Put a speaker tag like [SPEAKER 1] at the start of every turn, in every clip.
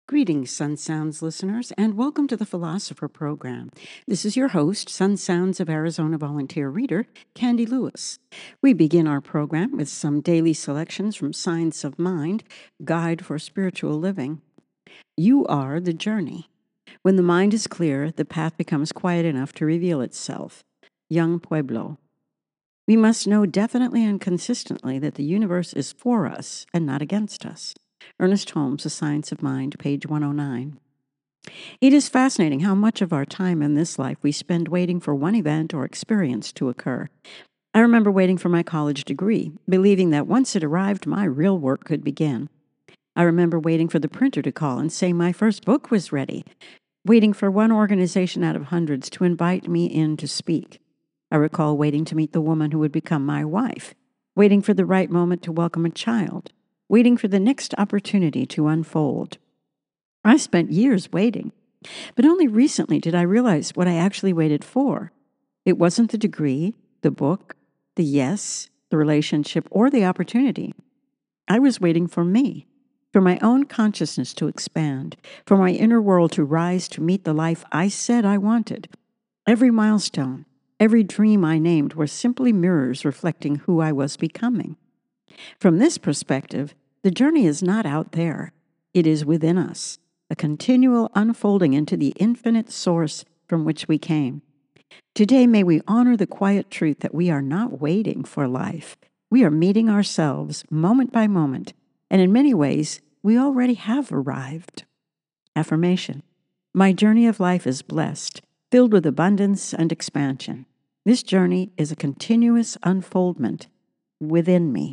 [SPEAKER 1] Greetings, Sun Sounds listeners, and welcome to the Philosopher Program. This is your host, Sun Sounds of Arizona volunteer reader, Candy Lewis. We begin our program with some daily selections from Science of Mind, Guide for Spiritual Living. You are the journey. When the mind is clear, the path becomes quiet enough to reveal itself. Young Pueblo. We must know definitely and consistently that the universe is for us and not against us. Ernest Holmes, The Science of Mind, page 109. It is fascinating how much of our time in this life we spend waiting for one event or experience to occur. I remember waiting for my college degree, believing that once it arrived, my real work could begin. I remember waiting for the printer to call and say my first book was ready, waiting for one organization out of hundreds to invite me in to speak. I recall waiting to meet the woman who would become my wife, waiting for the right moment to welcome a child, waiting for the next opportunity to unfold. I spent years waiting, but only recently did I realize what I actually waited for. It wasn't the degree, the book, the yes, the relationship, or the opportunity. I was waiting for me, for my own consciousness to expand, for my inner world to rise to meet the life I said I wanted. Every milestone, every dream I named were simply mirrors reflecting who I was becoming. From this perspective, the journey is not out there. It is within us, a continual unfolding into the infinite source from which we came. Today, may we honor the quiet truth that we are not waiting for life. We are meeting ourselves moment by moment, and in many ways, we already have arrived. Affirmation. My journey of life is blessed, filled with abundance and expansion. This journey is a continuous unfoldment within me.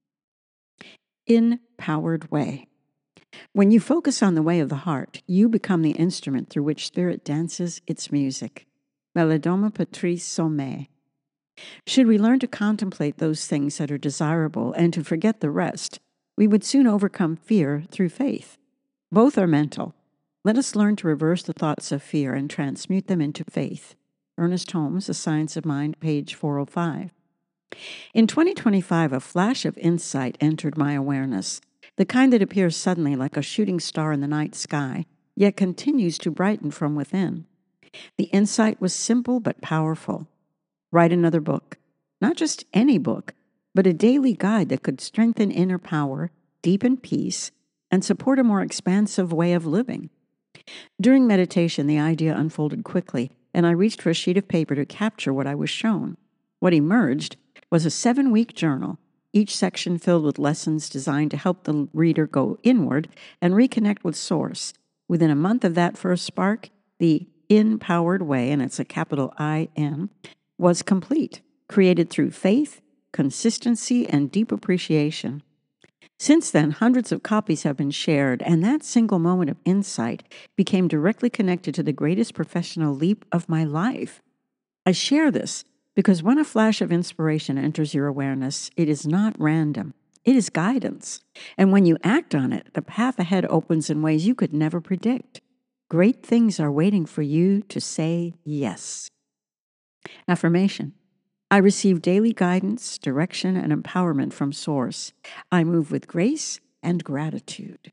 [SPEAKER 1] Empowered way. When you focus on the way of the heart, you become the instrument through which spirit dances its music. Melodoma Patrice Sommet. Should we learn to contemplate those things that are desirable and to forget the rest, we would soon overcome fear through faith. Both are mental. Let us learn to reverse the thoughts of fear and transmute them into faith. Ernest Holmes, The Science of Mind, page 405. In 2025, a flash of insight entered my awareness, the kind that appears suddenly like a shooting star in the night sky, yet continues to brighten from within. The insight was simple but powerful. Write another book. Not just any book, but a daily guide that could strengthen inner power, deepen peace, and support a more expansive way of living. During meditation, the idea unfolded quickly, and I reached for a sheet of paper to capture what I was shown. What emerged was a 7-week journal, each section filled with lessons designed to help the reader go inward and reconnect with Source. Within a month of that first spark, the Empowered Way, and it's a capital I-N, was complete, created through faith, consistency, and deep appreciation. Since then, hundreds of copies have been shared, and that single moment of insight became directly connected to the greatest professional leap of my life. I share this because when a flash of inspiration enters your awareness, it is not random. It is guidance. And when you act on it, the path ahead opens in ways you could never predict. Great things are waiting for you to say yes. Affirmation. I receive daily guidance, direction, and empowerment from Source. I move with grace and gratitude.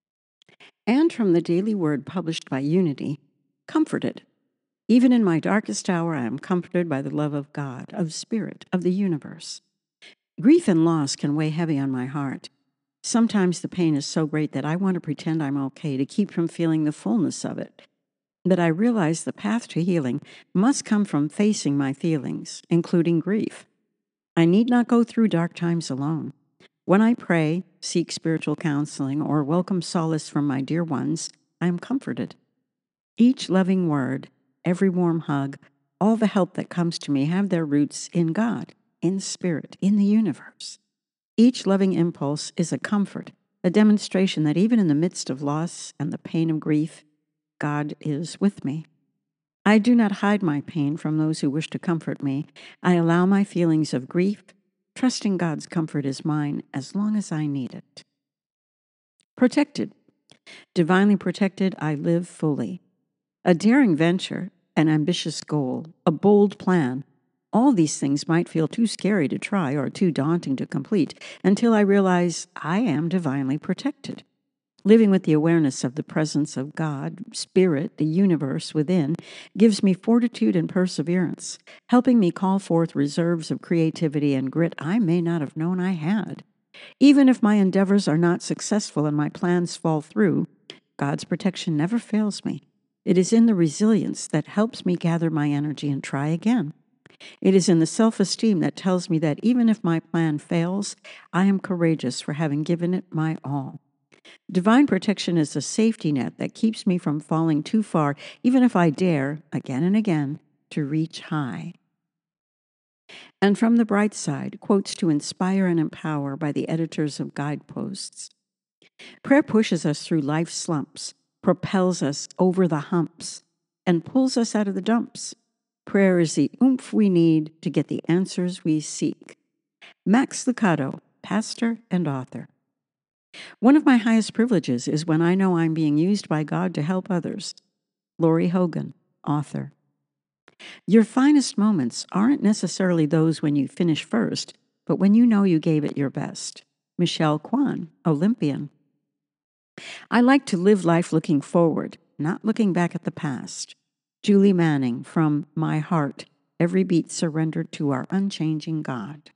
[SPEAKER 1] And from the Daily Word published by Unity, comforted. Even in my darkest hour, I am comforted by the love of God, of Spirit, of the universe. Grief and loss can weigh heavy on my heart. Sometimes the pain is so great that I want to pretend I'm okay to keep from feeling the fullness of it. But I realize the path to healing must come from facing my feelings, including grief. I need not go through dark times alone. When I pray, seek spiritual counseling, or welcome solace from my dear ones, I am comforted. Each loving word, every warm hug, all the help that comes to me have their roots in God, in Spirit, in the universe. Each loving impulse is a comfort, a demonstration that even in the midst of loss and the pain of grief, God is with me. I do not hide my pain from those who wish to comfort me. I allow my feelings of grief, trusting God's comfort is mine as long as I need it. Protected. Divinely protected, I live fully. A daring venture, an ambitious goal, a bold plan. All these things might feel too scary to try or too daunting to complete until I realize I am divinely protected. Living with the awareness of the presence of God, Spirit, the universe within, gives me fortitude and perseverance, helping me call forth reserves of creativity and grit I may not have known I had. Even if my endeavors are not successful and my plans fall through, God's protection never fails me. It is in the resilience that helps me gather my energy and try again. It is in the self-esteem that tells me that even if my plan fails, I am courageous for having given it my all. Divine protection is a safety net that keeps me from falling too far, even if I dare, again and again, to reach high. And from the bright side, quotes to inspire and empower by the editors of Guideposts. Prayer pushes us through life's slumps, propels us over the humps, and pulls us out of the dumps. Prayer is the oomph we need to get the answers we seek. Max Lucado, pastor and author. One of my highest privileges is when I know I'm being used by God to help others. Lori Hogan, author. Your finest moments aren't necessarily those when you finish first, but when you know you gave it your best. Michelle Kwan, Olympian. I like to live life looking forward, not looking back at the past. Julie Manning, from My Heart, Every Beat Surrendered to Our Unchanging God.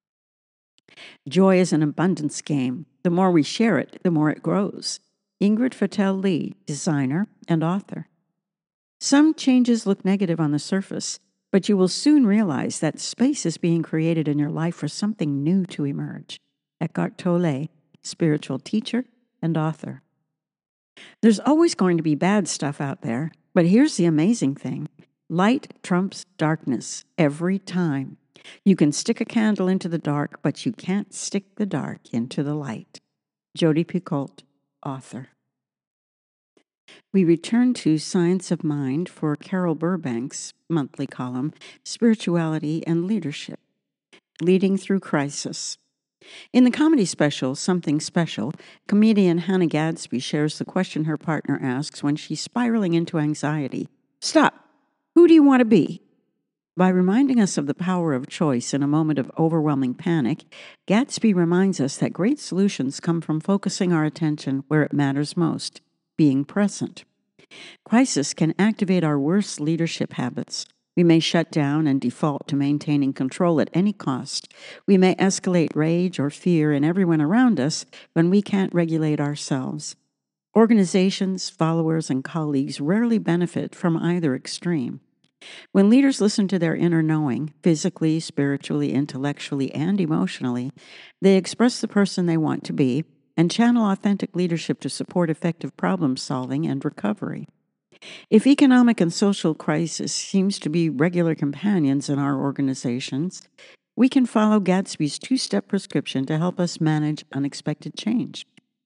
[SPEAKER 1] Joy is an abundance game. The more we share it, the more it grows. Ingrid Fattel Lee, designer and author. Some changes look negative on the surface, but you will soon realize that space is being created in your life for something new to emerge. Eckhart Tolle, spiritual teacher and author. There's always going to be bad stuff out there, but here's the amazing thing. Light trumps darkness every time. You can stick a candle into the dark, but you can't stick the dark into the light. Jodi Picoult, author. We return to Science of Mind for Carol Burbank's monthly column, Spirituality and Leadership, Leading Through Crisis. In the comedy special, Something Special, comedian Hannah Gadsby shares the question her partner asks when she's spiraling into anxiety. Stop! Who do you want to be? By reminding us of the power of choice in a moment of overwhelming panic, Gadsby reminds us that great solutions come from focusing our attention where it matters most, being present. Crisis can activate our worst leadership habits. We may shut down and default to maintaining control at any cost. We may escalate rage or fear in everyone around us when we can't regulate ourselves. Organizations, followers, and colleagues rarely benefit from either extreme. When leaders listen to their inner knowing, physically, spiritually, intellectually, and emotionally, they express the person they want to be and channel authentic leadership to support effective problem solving and recovery. If economic and social crisis seems to be regular companions in our organizations, we can follow Gadsby's two-step prescription to help us manage unexpected change.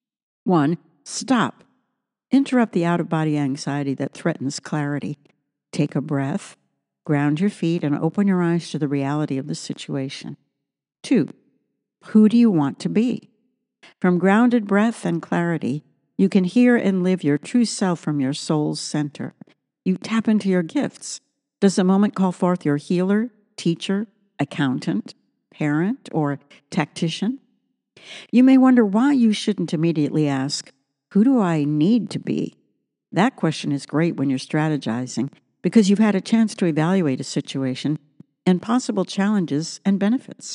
[SPEAKER 1] 1. Stop. Interrupt the out-of-body anxiety that threatens clarity. Take a breath, ground your feet, and open your eyes to the reality of the situation. 2. Who do you want to be? From grounded breath and clarity, you can hear and live your true self from your soul's center. You tap into your gifts. Does the moment call forth your healer, teacher, accountant, parent, or tactician? You may wonder why you shouldn't immediately ask, who do I need to be? That question is great when you're strategizing because you've had a chance to evaluate a situation and possible challenges and benefits.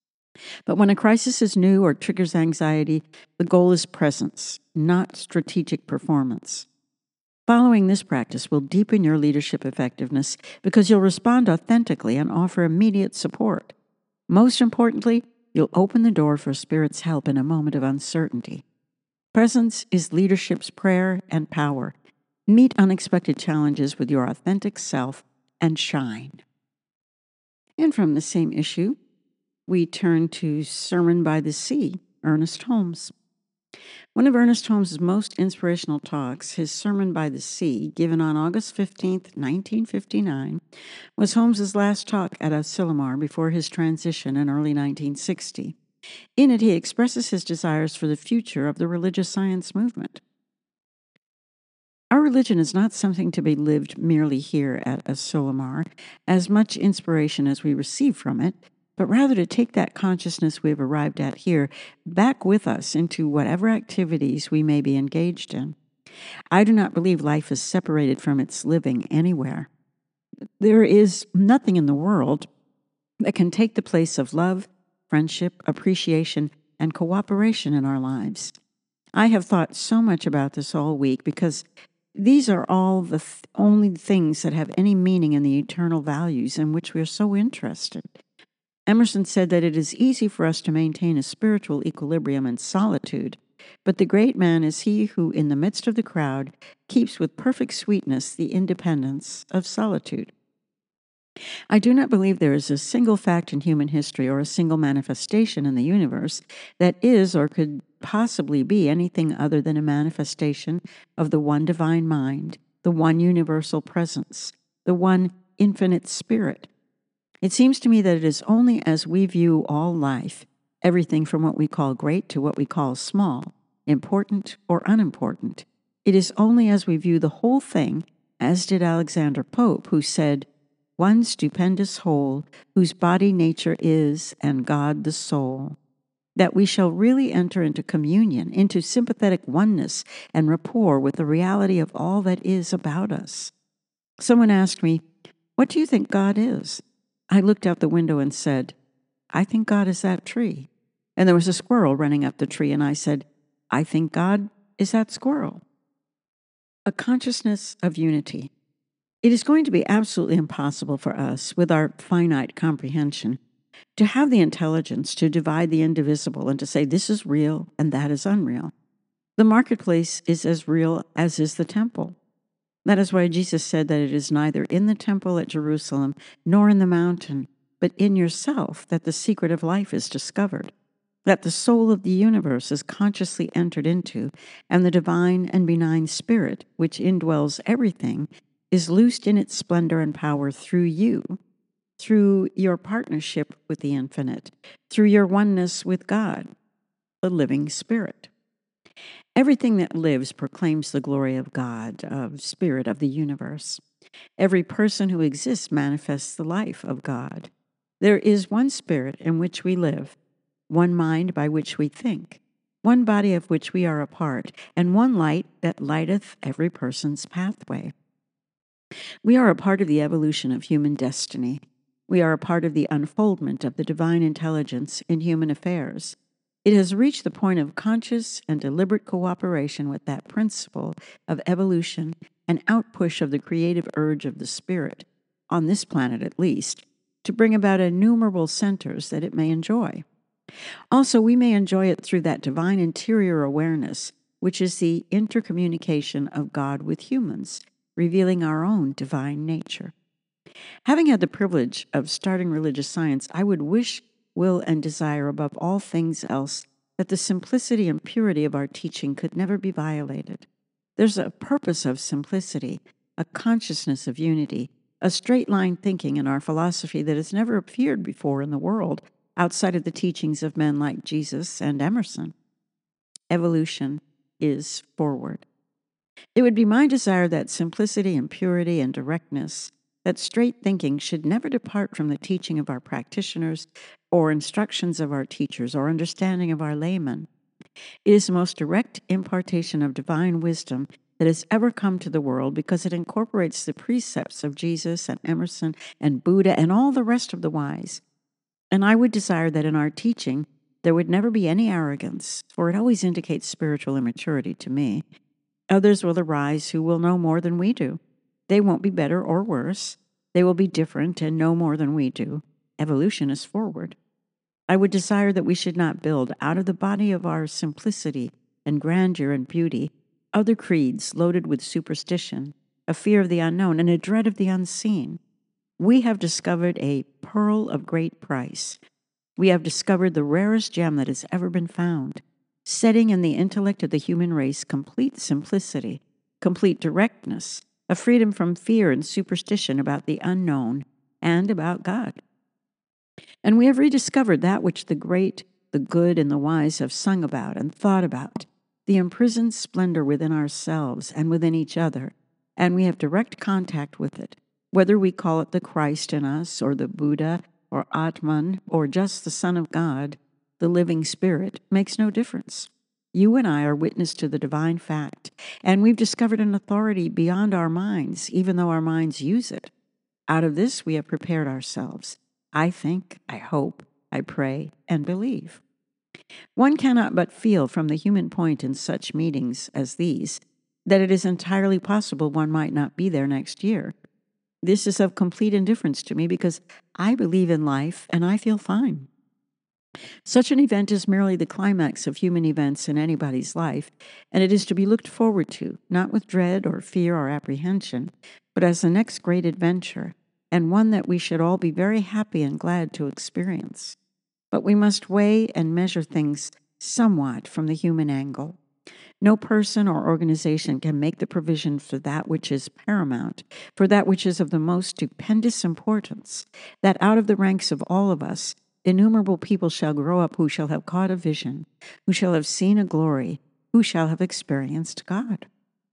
[SPEAKER 1] But when a crisis is new or triggers anxiety, the goal is presence, not strategic performance. Following this practice will deepen your leadership effectiveness because you'll respond authentically and offer immediate support. Most importantly, you'll open the door for Spirit's help in a moment of uncertainty. Presence is leadership's prayer and power. Meet unexpected challenges with your authentic self and shine. And from the same issue, we turn to Sermon by the Sea, Ernest Holmes. One of Ernest Holmes' most inspirational talks, his Sermon by the Sea, given on August 15, 1959, was Holmes' last talk at Asilomar before his transition in early 1960. In it, he expresses his desires for the future of the religious science movement. Our religion is not something to be lived merely here at Asilomar. As much inspiration as we receive from it, but rather to take that consciousness we've arrived at here back with us into whatever activities we may be engaged in. I do not believe life is separated from its living anywhere. There is nothing in the world that can take the place of love, friendship, appreciation, and cooperation in our lives. I have thought so much about this all week because these are all the only things that have any meaning in the eternal values in which we are so interested. Emerson said that it is easy for us to maintain a spiritual equilibrium in solitude, but the great man is he who, in the midst of the crowd, keeps with perfect sweetness the independence of solitude. I do not believe there is a single fact in human history or a single manifestation in the universe that is or could possibly be anything other than a manifestation of the one divine mind, the one universal presence, the one infinite spirit. It seems to me that it is only as we view all life, everything from what we call great to what we call small, important or unimportant, it is only as we view the whole thing, as did Alexander Pope, who said, "One stupendous whole, whose body nature is, and God the soul," that we shall really enter into communion, into sympathetic oneness and rapport with the reality of all that is about us. Someone asked me, "What do you think God is?" I looked out the window and said, "I think God is that tree." And there was a squirrel running up the tree, and I said, "I think God is that squirrel." A consciousness of unity. It is going to be absolutely impossible for us, with our finite comprehension, to have the intelligence to divide the indivisible and to say this is real and that is unreal. The marketplace is as real as is the temple. That is why Jesus said that it is neither in the temple at Jerusalem nor in the mountain, but in yourself that the secret of life is discovered, that the soul of the universe is consciously entered into, and the divine and benign spirit, which indwells everything, is loosed in its splendor and power through you, through your partnership with the infinite, through your oneness with God, the living spirit. Everything that lives proclaims the glory of God, of spirit of the universe. Every person who exists manifests the life of God. There is one spirit in which we live, one mind by which we think, one body of which we are a part, and one light that lighteth every person's pathway. We are a part of the evolution of human destiny. We are a part of the unfoldment of the divine intelligence in human affairs. It has reached the point of conscious and deliberate cooperation with that principle of evolution and outpush of the creative urge of the spirit, on this planet at least, to bring about innumerable centers that it may enjoy. Also, we may enjoy it through that divine interior awareness, which is the intercommunication of God with humans, revealing our own divine nature. Having had the privilege of starting religious science, I would wish, will, and desire above all things else that the simplicity and purity of our teaching could never be violated. There's a purpose of simplicity, a consciousness of unity, a straight-line thinking in our philosophy that has never appeared before in the world outside of the teachings of men like Jesus and Emerson. Evolution is forward. It would be my desire that simplicity and purity and directness, that straight thinking should never depart from the teaching of our practitioners or instructions of our teachers or understanding of our laymen. It is the most direct impartation of divine wisdom that has ever come to the world because it incorporates the precepts of Jesus and Emerson and Buddha and all the rest of the wise. And I would desire that in our teaching there would never be any arrogance, for it always indicates spiritual immaturity to me. Others will arise who will know more than we do. They won't be better or worse. They will be different and know more than we do. Evolution is forward. I would desire that we should not build out of the body of our simplicity and grandeur and beauty other creeds loaded with superstition, a fear of the unknown, and a dread of the unseen. We have discovered a pearl of great price. We have discovered the rarest gem that has ever been found, setting in the intellect of the human race complete simplicity, complete directness, a freedom from fear and superstition about the unknown and about God. And we have rediscovered that which the great, the good, and the wise have sung about and thought about, the imprisoned splendor within ourselves and within each other, and we have direct contact with it, whether we call it the Christ in us or the Buddha or Atman or just the Son of God, the living Spirit, makes no difference. You and I are witness to the divine fact, and we've discovered an authority beyond our minds, even though our minds use it. Out of this, we have prepared ourselves. I think, I hope, I pray, and believe. One cannot but feel from the human point in such meetings as these that it is entirely possible one might not be there next year. This is of complete indifference to me because I believe in life and I feel fine. Such an event is merely the climax of human events in anybody's life, and it is to be looked forward to, not with dread or fear or apprehension, but as the next great adventure, and one that we should all be very happy and glad to experience. But we must weigh and measure things somewhat from the human angle. No person or organization can make the provision for that which is paramount, for that which is of the most stupendous importance, that out of the ranks of all of us, innumerable people shall grow up who shall have caught a vision, who shall have seen a glory, who shall have experienced God.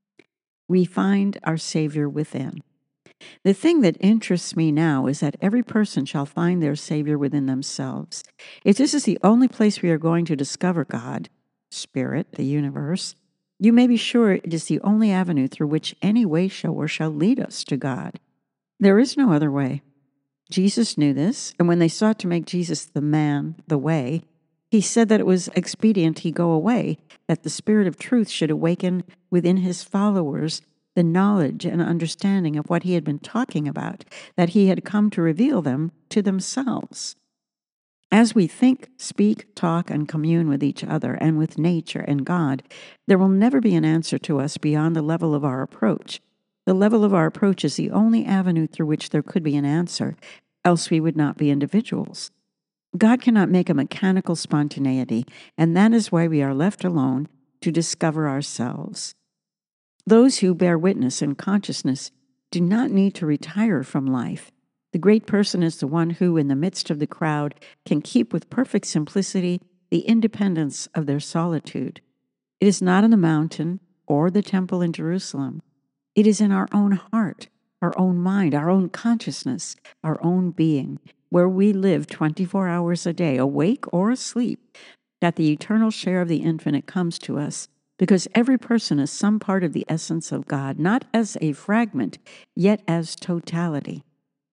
[SPEAKER 1] We find our Savior within. The thing that interests me now is that every person shall find their Savior within themselves. If this is the only place we are going to discover God, Spirit, the universe, you may be sure it is the only avenue through which any way shower shall lead us to God. There is no other way. Jesus knew this, and when they sought to make Jesus the man, the way, he said that it was expedient he go away, that the Spirit of truth should awaken within his followers the knowledge and understanding of what he had been talking about, that he had come to reveal them to themselves. As we think, speak, talk, and commune with each other and with nature and God, there will never be an answer to us beyond the level of our approach. The level of our approach is the only avenue through which there could be an answer, else we would not be individuals. God cannot make a mechanical spontaneity, and that is why we are left alone to discover ourselves. Those who bear witness in consciousness do not need to retire from life. The great person is the one who, in the midst of the crowd, can keep with perfect simplicity the independence of their solitude. It is not in the mountain or the temple in Jerusalem. It is in our own heart, our own mind, our own consciousness, our own being, where we live 24 hours a day, awake or asleep, that the eternal share of the infinite comes to us, because every person is some part of the essence of God, not as a fragment, yet as totality.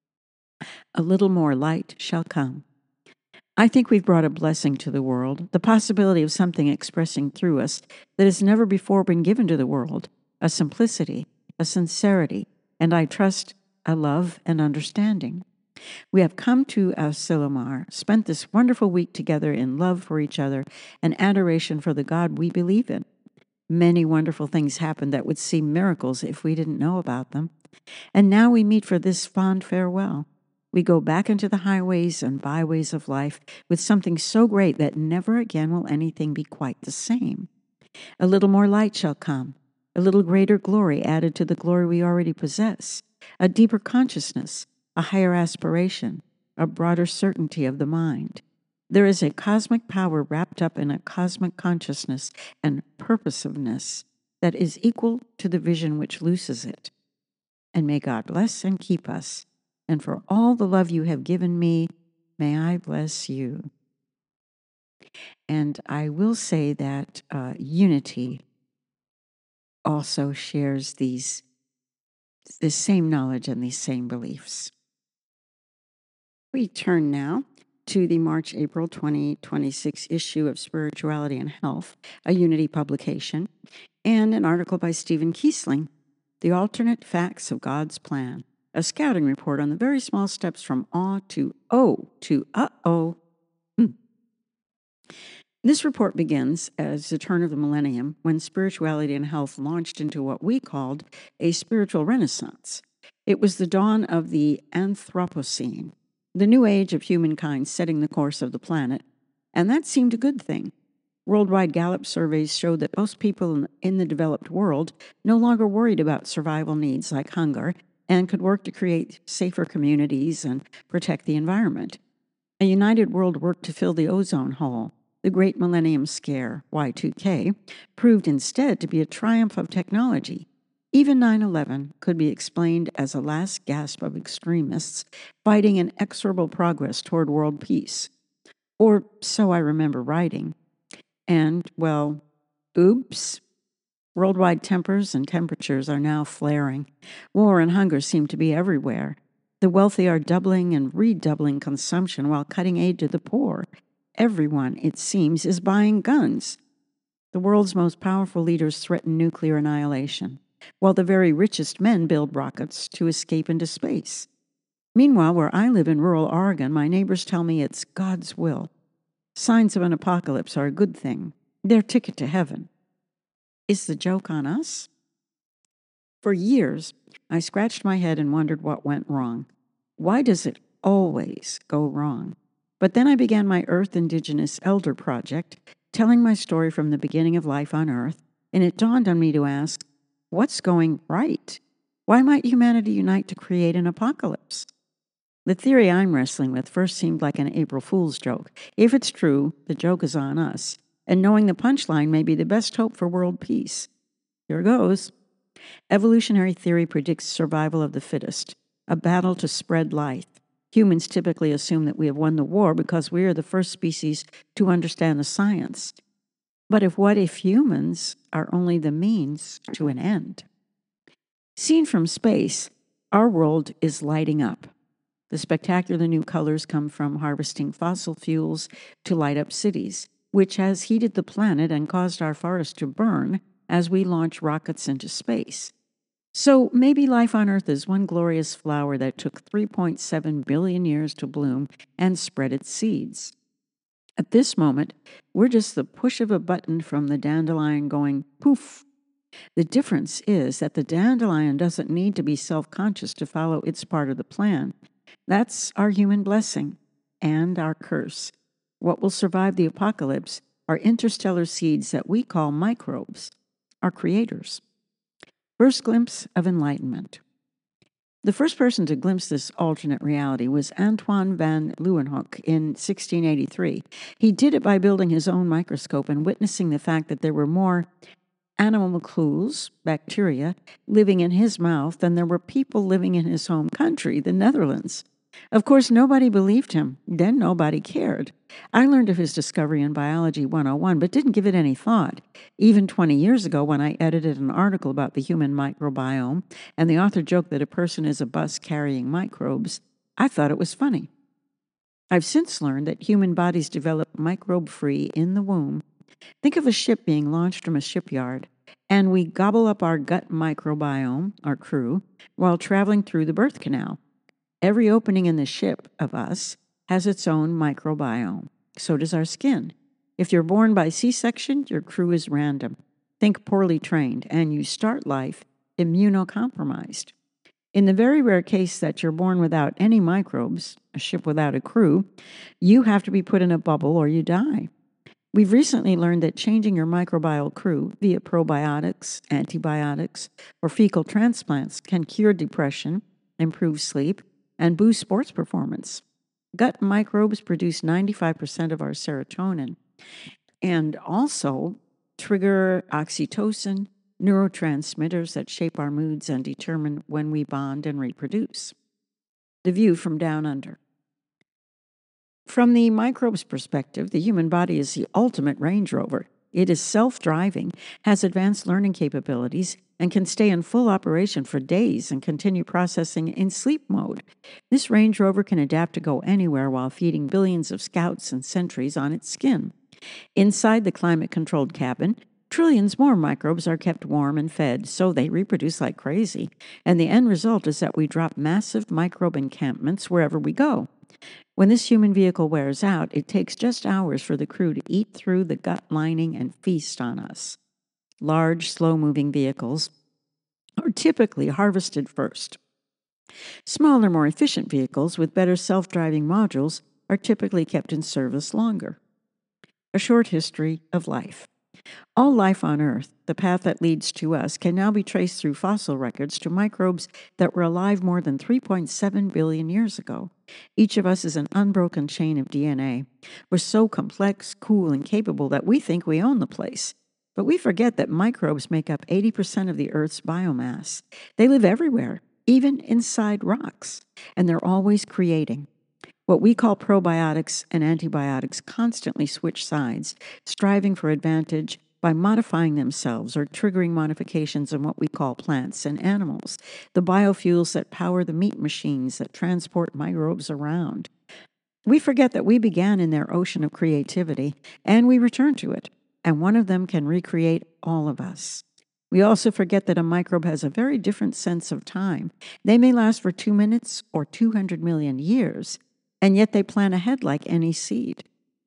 [SPEAKER 1] A little more light shall come. I think we've brought a blessing to the world, the possibility of something expressing through us that has never before been given to the world, a simplicity, a sincerity, and I trust a love and understanding. We have come to Asilomar, spent this wonderful week together in love for each other and adoration for the God we believe in. Many wonderful things happened that would seem miracles if we didn't know about them. And now we meet for this fond farewell. We go back into the highways and byways of life with something so great that never again will anything be quite the same. A little more light shall come, a little greater glory added to the glory we already possess, a deeper consciousness, a higher aspiration, a broader certainty of the mind. There is a cosmic power wrapped up in a cosmic consciousness and purposiveness that is equal to the vision which looses it. And may God bless and keep us. And for all the love you have given me, may I bless you. And I will say that Unity also shares this same knowledge and these same beliefs. We turn now to the March-April 2026 issue of Spirituality and Health, a Unity publication, and an article by Stephen Kiesling, The Alternate Facts of God's Plan, a scouting report on the very small steps from awe to oh to uh-oh. This report begins as the turn of the millennium, when spirituality and health launched into what we called a spiritual renaissance. It was the dawn of the Anthropocene, the new age of humankind setting the course of the planet, and that seemed a good thing. Worldwide Gallup surveys showed that most people in the developed world no longer worried about survival needs like hunger and could work to create safer communities and protect the environment. A united world worked to fill the ozone hole. The Great Millennium Scare, Y2K, proved instead to be a triumph of technology. Even 9/11 could be explained as a last gasp of extremists fighting inexorable progress toward world peace. Or so I remember writing. And, well, oops. Worldwide tempers and temperatures are now flaring. War and hunger seem to be everywhere. The wealthy are doubling and redoubling consumption while cutting aid to the poor. Everyone, it seems, is buying guns. The world's most powerful leaders threaten nuclear annihilation, while the very richest men build rockets to escape into space. Meanwhile, where I live in rural Oregon, my neighbors tell me it's God's will. Signs of an apocalypse are a good thing. Their ticket to heaven. Is the joke on us? For years, I scratched my head and wondered what went wrong. Why does it always go wrong? But then I began my Earth Indigenous Elder Project, telling my story from the beginning of life on Earth, and it dawned on me to ask, what's going right? Why might humanity unite to create an apocalypse? The theory I'm wrestling with first seemed like an April Fool's joke. If it's true, the joke is on us, and knowing the punchline may be the best hope for world peace. Here goes. Evolutionary theory predicts survival of the fittest, a battle to spread life. Humans typically assume that we have won the war because we are the first species to understand the science. But what if humans are only the means to an end? Seen from space, our world is lighting up. The spectacular new colors come from harvesting fossil fuels to light up cities, which has heated the planet and caused our forests to burn as we launch rockets into space. So maybe life on Earth is one glorious flower that took 3.7 billion years to bloom and spread its seeds. At this moment, we're just the push of a button from the dandelion going poof. The difference is that the dandelion doesn't need to be self-conscious to follow its part of the plan. That's our human blessing and our curse. What will survive the apocalypse are interstellar seeds that we call microbes, our creators. First glimpse of enlightenment. The first person to glimpse this alternate reality was Antoine van Leeuwenhoek in 1683. He did it by building his own microscope and witnessing the fact that there were more animalcules, bacteria, living in his mouth than there were people living in his home country, the Netherlands. Of course, nobody believed him. Then nobody cared. I learned of his discovery in Biology 101, but didn't give it any thought. Even 20 years ago, when I edited an article about the human microbiome, and the author joked that a person is a bus carrying microbes, I thought it was funny. I've since learned that human bodies develop microbe-free in the womb. Think of a ship being launched from a shipyard, and we gobble up our gut microbiome, our crew, while traveling through the birth canal. Every opening in the ship of us has its own microbiome. So does our skin. If you're born by C-section, your crew is random. Think poorly trained, and you start life immunocompromised. In the very rare case that you're born without any microbes, a ship without a crew, you have to be put in a bubble or you die. We've recently learned that changing your microbial crew via probiotics, antibiotics, or fecal transplants can cure depression, improve sleep, and boost sports performance. Gut microbes produce 95% of our serotonin and also trigger oxytocin, neurotransmitters that shape our moods and determine when we bond and reproduce. The view from down under. From the microbe's perspective, the human body is the ultimate Range Rover. It is self-driving, has advanced learning capabilities, and can stay in full operation for days and continue processing in sleep mode. This Range Rover can adapt to go anywhere while feeding billions of scouts and sentries on its skin. Inside the climate-controlled cabin, trillions more microbes are kept warm and fed, so they reproduce like crazy. And the end result is that we drop massive microbe encampments wherever we go. When this human vehicle wears out, it takes just hours for the crew to eat through the gut lining and feast on us. Large, slow-moving vehicles are typically harvested first. Smaller, more efficient vehicles with better self-driving modules are typically kept in service longer. A short history of life. All life on Earth, the path that leads to us, can now be traced through fossil records to microbes that were alive more than 3.7 billion years ago. Each of us is an unbroken chain of DNA. We're so complex, cool, and capable that we think we own the place. But we forget that microbes make up 80% of the Earth's biomass. They live everywhere, even inside rocks, and they're always creating. What we call probiotics and antibiotics constantly switch sides, striving for advantage by modifying themselves or triggering modifications in what we call plants and animals, the biofuels that power the meat machines that transport microbes around. We forget that we began in their ocean of creativity, and we return to it, and one of them can recreate all of us. We also forget that a microbe has a very different sense of time. They may last for 2 minutes or 200 million years, and yet they plan ahead like any seed.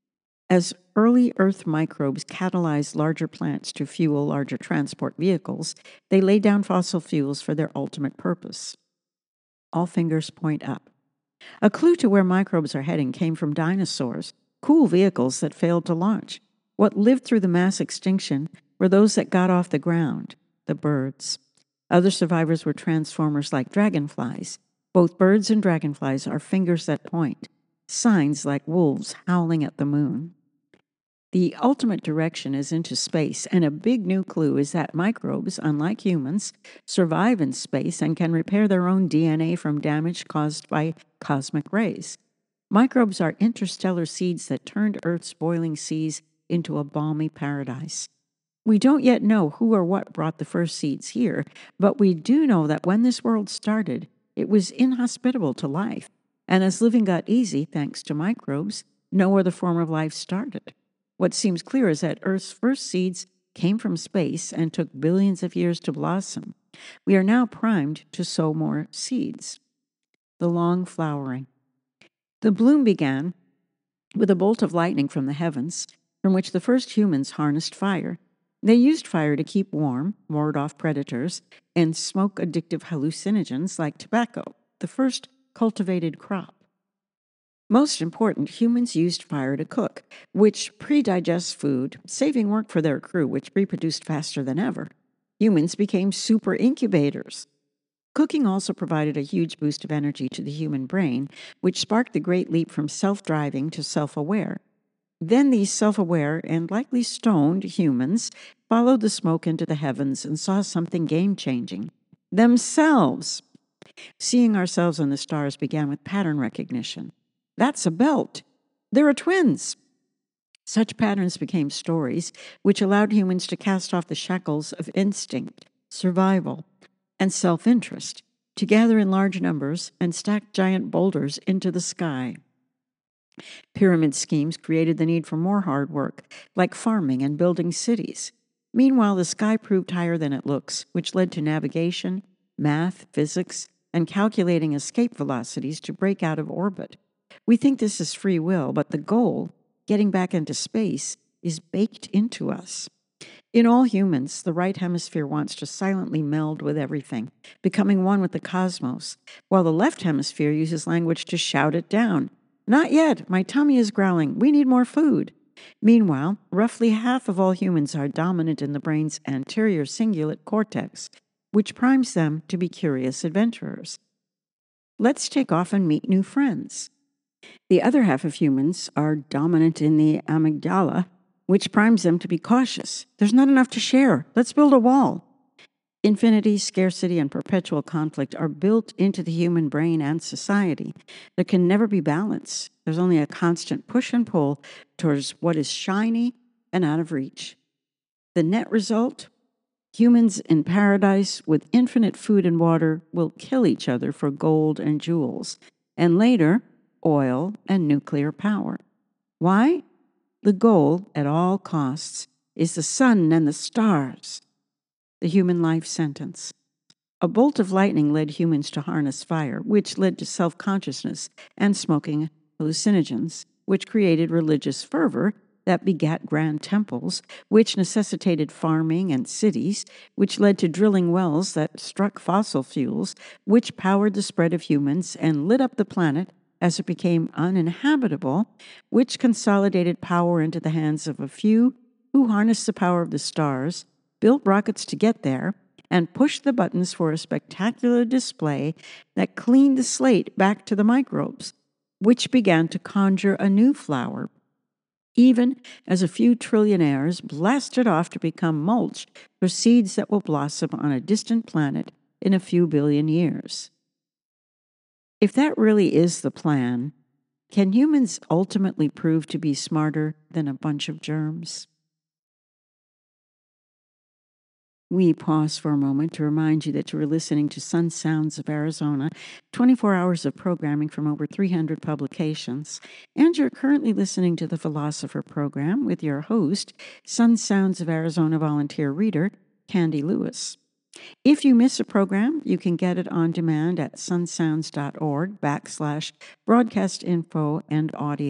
[SPEAKER 1] As early Earth microbes catalyzed larger plants to fuel larger transport vehicles, they laid down fossil fuels for their ultimate purpose. All fingers point up. A clue to where microbes are heading came from dinosaurs, cool vehicles that failed to launch. What lived through the mass extinction were those that got off the ground, the birds. Other survivors were transformers like dragonflies. Both birds and dragonflies are fingers that point, signs like wolves howling at the moon. The ultimate direction is into space, and a big new clue is that microbes, unlike humans, survive in space and can repair their own DNA from damage caused by cosmic rays. Microbes are interstellar seeds that turned Earth's boiling seas into a balmy paradise. We don't yet know who or what brought the first seeds here, but we do know that when this world started, it was inhospitable to life. And as living got easy, thanks to microbes, no other form of life started. What seems clear is that Earth's first seeds came from space and took billions of years to blossom. We are now primed to sow more seeds. The long flowering. The bloom began with a bolt of lightning from the heavens, from which the first humans harnessed fire. They used fire to keep warm, ward off predators, and smoke addictive hallucinogens like tobacco, the first cultivated crop. Most important, humans used fire to cook, which pre-digests food, saving work for their crew, which reproduced faster than ever. Humans became super incubators. Cooking also provided a huge boost of energy to the human brain, which sparked the great leap from self-driving to self-aware. Then these self-aware and likely stoned humans followed the smoke into the heavens and saw something game-changing. Themselves. Seeing ourselves in the stars began with pattern recognition. That's a belt. There are twins. Such patterns became stories, which allowed humans to cast off the shackles of instinct, survival, and self-interest, to gather in large numbers and stack giant boulders into the sky. Pyramid schemes created the need for more hard work, like farming and building cities. Meanwhile, the sky proved higher than it looks, which led to navigation, math, physics, and calculating escape velocities to break out of orbit. We think this is free will, but the goal, getting back into space, is baked into us. In all humans, the right hemisphere wants to silently meld with everything, becoming one with the cosmos, while the left hemisphere uses language to shout it down. Not yet, my tummy is growling, we need more food. Meanwhile, roughly half of all humans are dominant in the brain's anterior cingulate cortex, which primes them to be curious adventurers. Let's take off and meet new friends. The other half of humans are dominant in the amygdala, which primes them to be cautious. There's not enough to share. Let's build a wall. Infinity, scarcity, and perpetual conflict are built into the human brain and society. There can never be balance. There's only a constant push and pull towards what is shiny and out of reach. The net result? Humans in paradise with infinite food and water will kill each other for gold and jewels, and later, oil and nuclear power. Why? The goal, at all costs, is the sun and the stars. The human life sentence. A bolt of lightning led humans to harness fire, which led to self-consciousness and smoking hallucinogens, which created religious fervor that begat grand temples, which necessitated farming and cities, which led to drilling wells that struck fossil fuels, which powered the spread of humans and lit up the planet as it became uninhabitable, which consolidated power into the hands of a few who harnessed the power of the stars, built rockets to get there, and pushed the buttons for a spectacular display that cleaned the slate back to the microbes, which began to conjure a new flower, even as a few trillionaires blast it off to become mulch for seeds that will blossom on a distant planet in a few billion years. If that really is the plan, can humans ultimately prove to be smarter than a bunch of germs? We pause for a moment to remind you that you are listening to Sun Sounds of Arizona, 24 hours of programming from over 300 publications, and you're currently listening to the Philosopher Program with your host, Sun Sounds of Arizona volunteer reader, Candy Lewis. If you miss a program, you can get it on demand at sunsounds.org/broadcast info and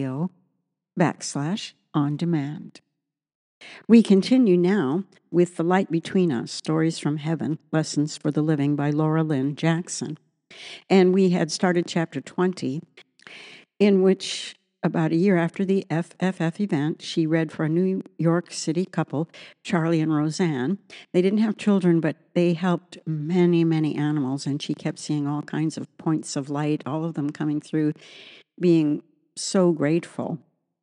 [SPEAKER 1] audio/on demand. We continue now with The Light Between Us, Stories from Heaven, Lessons for the Living by Laura Lynn Jackson. And we had started chapter 20, in which about a year after the FFF event, she read for a New York City couple, Charlie and Roseanne. They didn't have children, but they helped many, many animals, and she kept seeing all kinds of points of light, all of them coming through, being so grateful.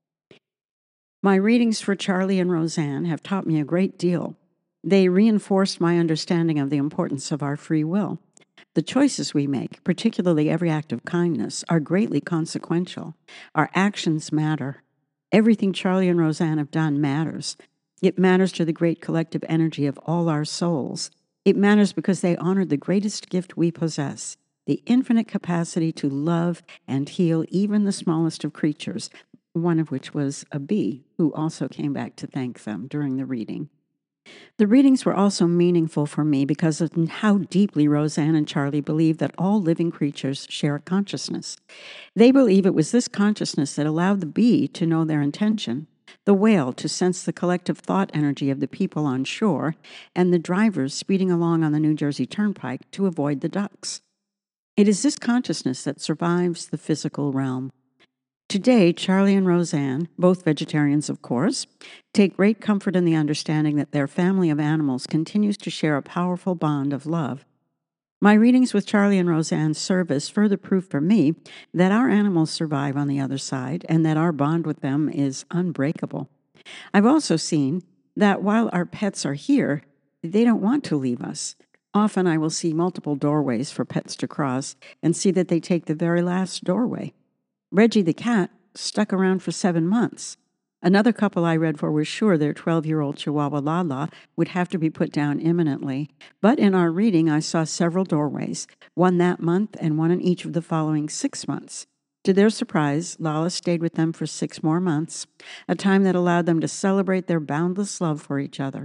[SPEAKER 1] My readings for Charlie and Roseanne have taught me a great deal. They reinforced my understanding of the importance of our free will. The choices we make, particularly every act of kindness, are greatly consequential. Our actions matter. Everything Charlie and Roseanne have done matters. It matters to the great collective energy of all our souls. It matters because they honored the greatest gift we possess, the infinite capacity to love and heal even the smallest of creatures, one of which was a bee, who also came back to thank them during the reading. The readings were also meaningful for me because of how deeply Roseanne and Charlie believe that all living creatures share a consciousness. They believe it was this consciousness that allowed the bee to know their intention, the whale to sense the collective thought energy of the people on shore, and the drivers speeding along on the New Jersey Turnpike to avoid the ducks. It is this consciousness that survives the physical realm. Today, Charlie and Roseanne, both vegetarians of course, take great comfort in the understanding that their family of animals continues to share a powerful bond of love. My readings with Charlie and Roseanne serve as further proof for me that our animals survive on the other side and that our bond with them is unbreakable. I've also seen that while our pets are here, they don't want to leave us. Often I will see multiple doorways for pets to cross and see that they take the very last doorway. Reggie the cat stuck around for 7 months. Another couple I read for was sure their 12-year-old Chihuahua Lala would have to be put down imminently, but in our reading I saw several doorways, one that month and one in each of the following 6 months. To their surprise, Lala stayed with them for 6 more months, a time that allowed them to celebrate their boundless love for each other.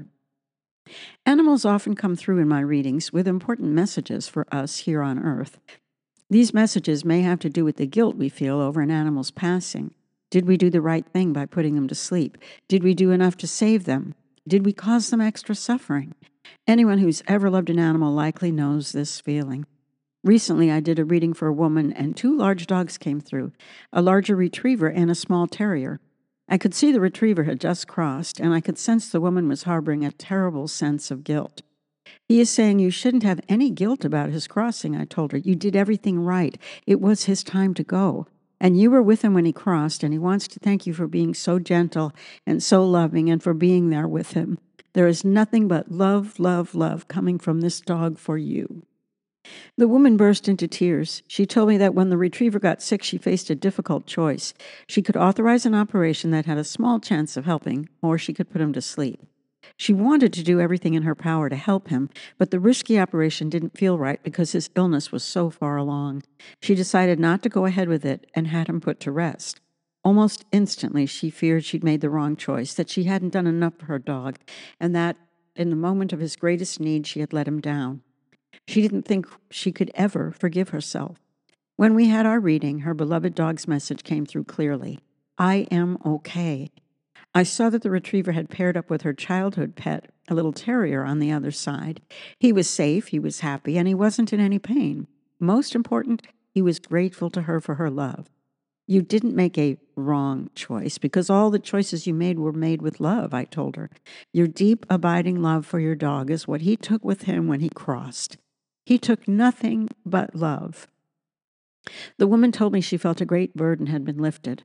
[SPEAKER 1] Animals often come through in my readings with important messages for us here on Earth. These messages may have to do with the guilt we feel over an animal's passing. Did we do the right thing by putting them to sleep? Did we do enough to save them? Did we cause them extra suffering? Anyone who's ever loved an animal likely knows this feeling. Recently, I did a reading for a woman, and 2 large dogs came through, a larger retriever and a small terrier. I could see the retriever had just crossed, and I could sense the woman was harboring a terrible sense of guilt. He is saying you shouldn't have any guilt about his crossing, I told her. You did everything right. It was his time to go. And you were with him when he crossed, and he wants to thank you for being so gentle and so loving and for being there with him. There is nothing but love, love, love coming from this dog for you. The woman burst into tears. She told me that when the retriever got sick, she faced a difficult choice. She could authorize an operation that had a small chance of helping, or she could put him to sleep. She wanted to do everything in her power to help him, but the risky operation didn't feel right because his illness was so far along. She decided not to go ahead with it and had him put to rest. Almost instantly, she feared she'd made the wrong choice, that she hadn't done enough for her dog, and that in the moment of his greatest need, she had let him down. She didn't think she could ever forgive herself. When we had our reading, her beloved dog's message came through clearly. I am okay. I saw that the retriever had paired up with her childhood pet, a little terrier, on the other side. He was safe, he was happy, and he wasn't in any pain. Most important, he was grateful to her for her love. You didn't make a wrong choice because all the choices you made were made with love, I told her. Your deep, abiding love for your dog is what he took with him when he crossed. He took nothing but love. The woman told me she felt a great burden had been lifted.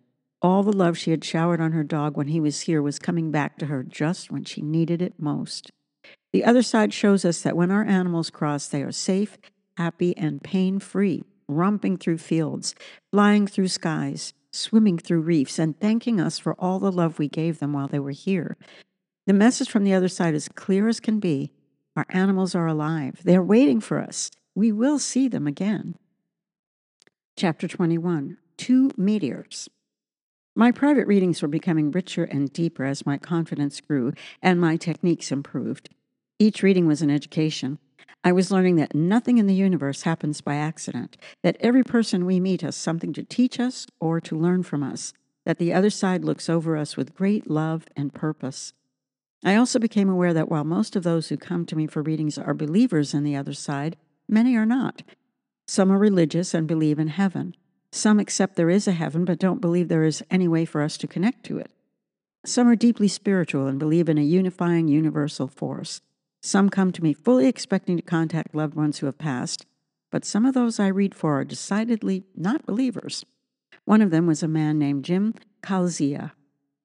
[SPEAKER 1] All the love she had showered on her dog when he was here was coming back to her just when she needed it most. The other side shows us that when our animals cross, they are safe, happy, and pain-free, romping through fields, flying through skies, swimming through reefs, and thanking us for all the love we gave them while they were here. The message from the other side is clear as can be. Our animals are alive. They are waiting for us. We will see them again. Chapter 21, 2 Meteors. My private readings were becoming richer and deeper as my confidence grew and my techniques improved. Each reading was an education. I was learning that nothing in the universe happens by accident, that every person we meet has something to teach us or to learn from us, that the other side looks over us with great love and purpose. I also became aware that while most of those who come to me for readings are believers in the other side, many are not. Some are religious and believe in heaven. Some accept there is a heaven but don't believe there is any way for us to connect to it. Some are deeply spiritual and believe in a unifying universal force. Some come to me fully expecting to contact loved ones who have passed, but some of those I read for are decidedly not believers. One of them was a man named Jim Calzia.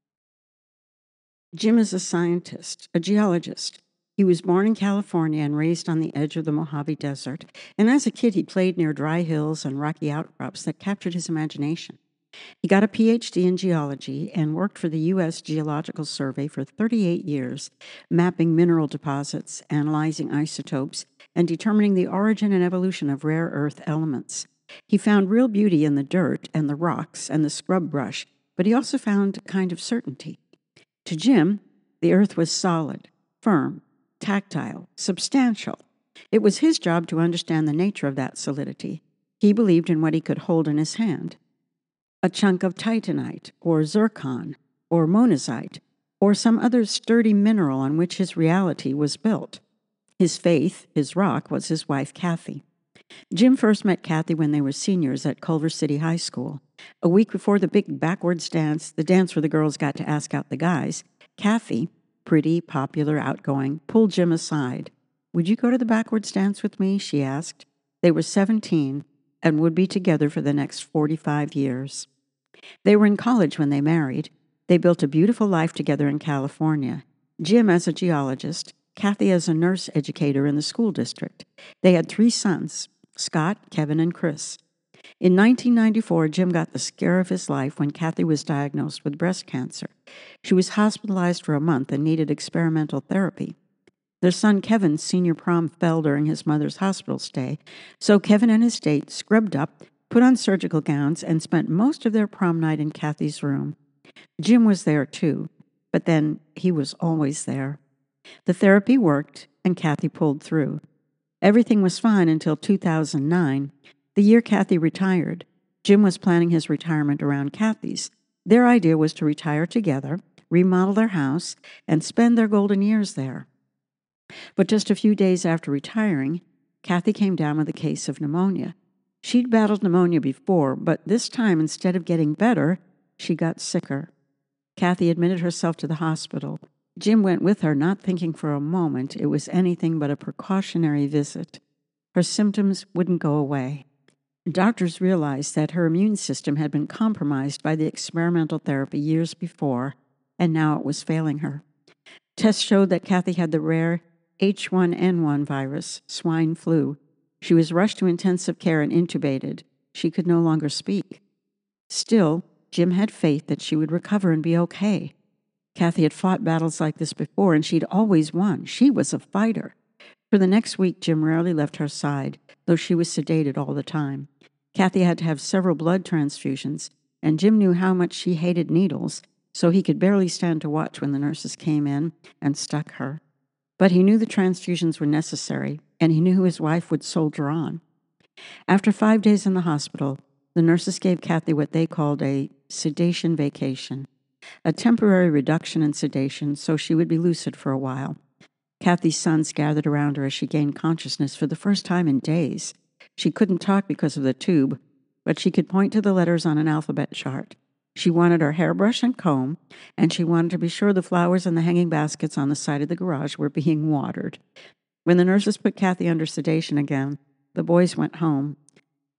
[SPEAKER 1] Jim is a scientist, a geologist. He was born in California and raised on the edge of the Mojave Desert, and as a kid he played near dry hills and rocky outcrops that captured his imagination. He got a PhD in geology and worked for the U.S. Geological Survey for 38 years, mapping mineral deposits, analyzing isotopes, and determining the origin and evolution of rare earth elements. He found real beauty in the dirt and the rocks and the scrub brush, but he also found a kind of certainty. To Jim, the earth was solid, firm, tactile, substantial. It was his job to understand the nature of that solidity. He believed in what he could hold in his hand. A chunk of titanite, or zircon, or monazite, or some other sturdy mineral on which his reality was built. His faith, his rock, was his wife, Kathy. Jim first met Kathy when they were seniors at Culver City High School. A week before the big backwards dance, the dance where the girls got to ask out the guys, Kathy, pretty, popular, outgoing, pulled Jim aside. "Would you go to the backwards dance with me?" she asked. They were 17 and would be together for the next 45 years. They were in college when they married. They built a beautiful life together in California. Jim as a geologist, Kathy as a nurse educator in the school district. They had 3 sons, Scott, Kevin, and Chris. In 1994, Jim got the scare of his life when Kathy was diagnosed with breast cancer. She was hospitalized for a month and needed experimental therapy. Their son Kevin's senior prom fell during his mother's hospital stay, so Kevin and his date scrubbed up, put on surgical gowns, and spent most of their prom night in Kathy's room. Jim was there too, but then he was always there. The therapy worked, and Kathy pulled through. Everything was fine until 2009, the year Kathy retired. Jim was planning his retirement around Kathy's. Their idea was to retire together, remodel their house, and spend their golden years there. But just a few days after retiring, Kathy came down with a case of pneumonia. She'd battled pneumonia before, but this time, instead of getting better, she got sicker. Kathy admitted herself to the hospital. Jim went with her, not thinking for a moment it was anything but a precautionary visit. Her symptoms wouldn't go away. Doctors realized that her immune system had been compromised by the experimental therapy years before, and now it was failing her. Tests showed that Kathy had the rare H1N1 virus, swine flu. She was rushed to intensive care and intubated. She could no longer speak. Still, Jim had faith that she would recover and be okay. Kathy had fought battles like this before, and she'd always won. She was a fighter. For the next week, Jim rarely left her side, though she was sedated all the time. Kathy had to have several blood transfusions, and Jim knew how much she hated needles, so he could barely stand to watch when the nurses came in and stuck her. But he knew the transfusions were necessary, and he knew his wife would soldier on. After 5 days in the hospital, the nurses gave Kathy what they called a sedation vacation, a temporary reduction in sedation so she would be lucid for a while. Kathy's sons gathered around her as she gained consciousness for the first time in days. She couldn't talk because of the tube, but she could point to the letters on an alphabet chart. She wanted her hairbrush and comb, and she wanted to be sure the flowers in the hanging baskets on the side of the garage were being watered. When the nurses put Kathy under sedation again, the boys went home.